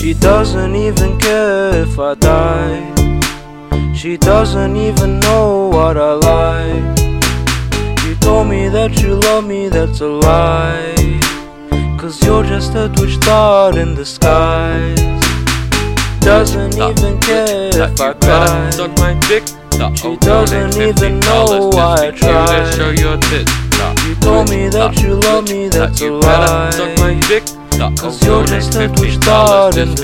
She doesn't even care if I die. She doesn't even know what I like. You told me that you love me, that's a lie. 'Cause you're just a twitch thought in the skies. Doesn't even care if I cry. Suck my dick. She doesn't even know why I try. Show your tits. You told me that you love me, that's a lie. Suck my dick. 'Cause you're just a twitch thought in the